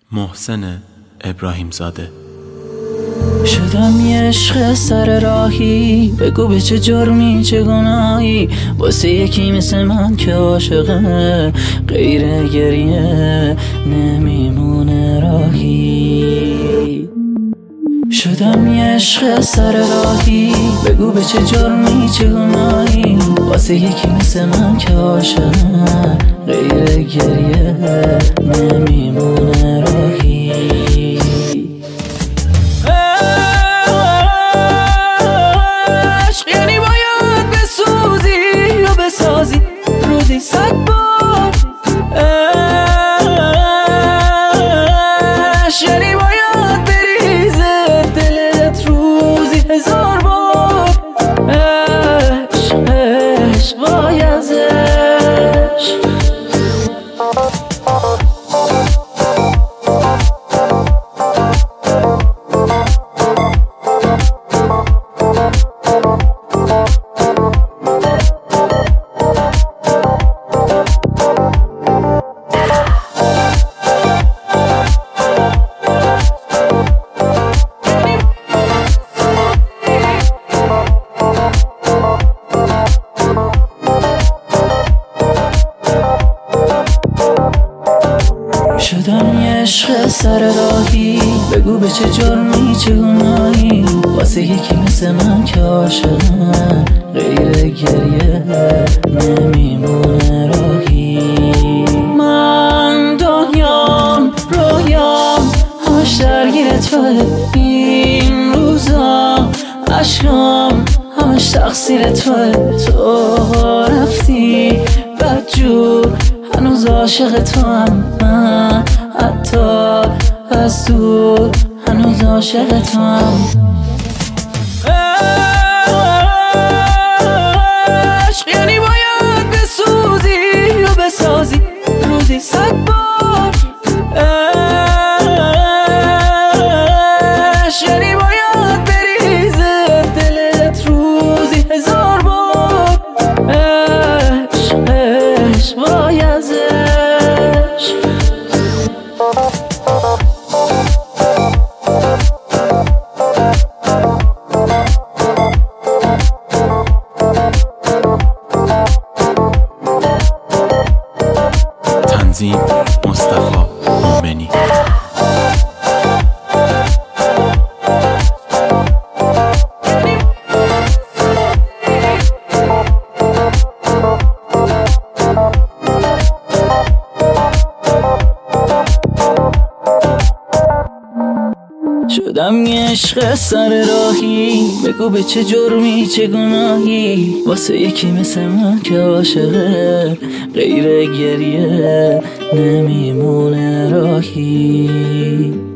محسن ابراهیم زاده. شدم یه عشق سر راهی، بگو به چه جرمی چه گناهی، واسه یکی مثل من که عاشقه غیر گریه نمیمونه راهی. شدم یه عشق سر راهی، بگو به چه جرمی چه گناهی، واسه یکی مثل من که عاشقه غیر گریه نمیمونه راهی. روزی 100 بار یعنی باید بریزه دلت روزی 1000 بار. عشق بایزش شدم یه عشق سر راهی، بگو به چه جرمی چه گناهی، واسه یکی مثل من که عاشقه غیر گریه نمیمونه راهی. من دنیام رویام همش درگیر توه، این روزا عشقام همش تقصیر توه. تو رفتی بدجور هنوز عاشق تو هم، من حتی از دور هنوز عاشق تو هم. عشق یعنی باید بسوزی و بسازی روزی 100 بار. عشق یعنی باید بریزه دلت روزی 1000 بار. عشق بایزش تنظیم مصطفی مومنی. شدم یه عشق سر راهی، بگو به چه جرمی چه گناهی، واسه یکی مثل من که عاشقه غیر گریه نمیمونه راهی.